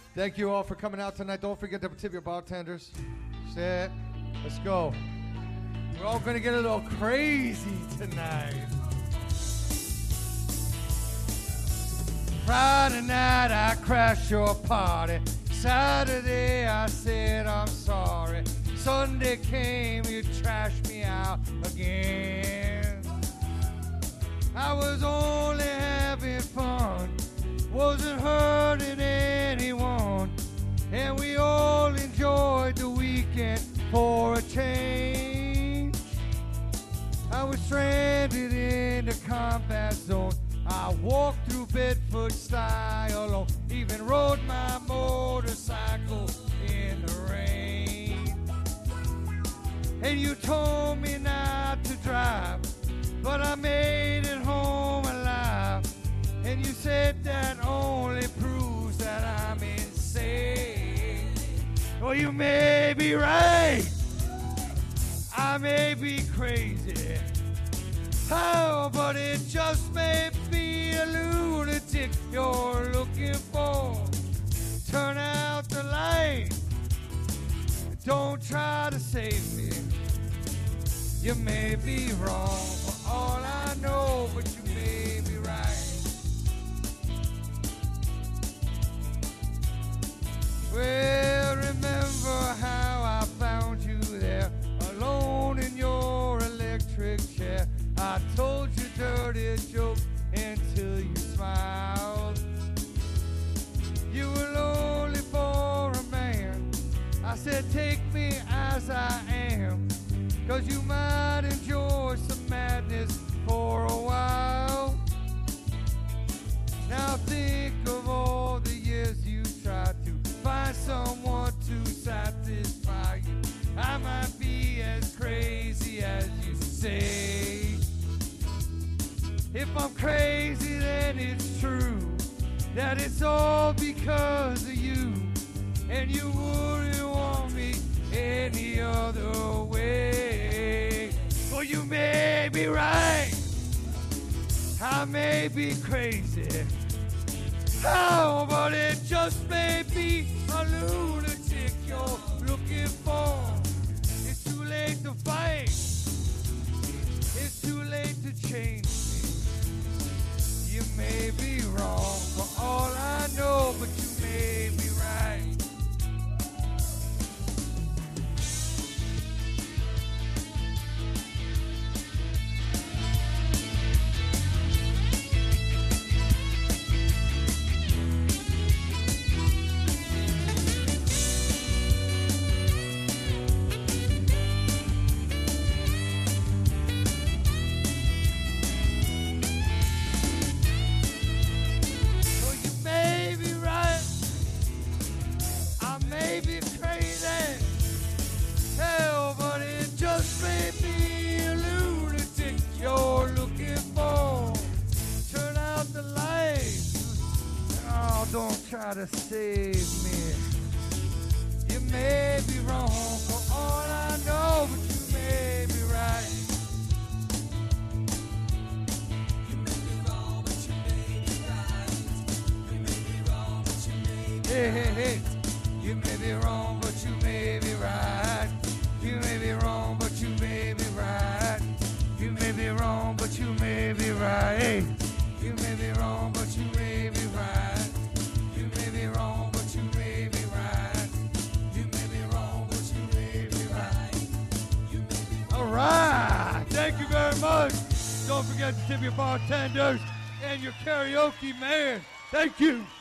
Thank you all for coming out tonight. Don't forget to tip your bartenders. Sit. Let's go. We're all going to get a little crazy tonight. Friday night I crashed your party. Saturday I said I'm sorry. Sunday came, you trashed me out again. I was only having fun, wasn't hurting anyone, and we all enjoyed the weekend for a change. I was stranded in the combat zone. I walked through Bedford style alone, even rode my motorcycle in the rain. And you told me not to drive, but I made it home alive. And you said that only proves that I'm insane. Well, you may be right, I may be crazy. Oh, but it just may be a lunatic you're looking for. Turn out the light, don't try to save me. You may be wrong for all I know, but you may be right. Well, remember how I found you there, alone in your electric chair. I told you dirty jokes until you smiled. You were lonely for a man. I said, take me as I am, 'cause you might enjoy some madness for a while. Now think of all the years you tried to find someone to satisfy you. I might be as crazy as you say. If I'm crazy, then it's true that it's all because of you, and you wouldn't want me any other way. Well, you may be right, I may be crazy. Oh, but it just may be a lunatic you're looking for. It's too late to fight, it's too late to change me. You may be wrong for all I know, but you may be right. Don't try to save me. You may be wrong for all I know, but you may be right. You may be wrong, but you may be right. You may be wrong, but you may be right. Hey, hey, hey. You may be wrong, but you may be right. You may be wrong, but you may be right. You may be wrong, but you may be right. Hey. You may be wrong, but you may be right. You may be wrong, but you may be right. You may be wrong, but you may be right. You may be wrong. All right. Thank you very much. Don't forget to tip your bartenders and your karaoke man. Thank you.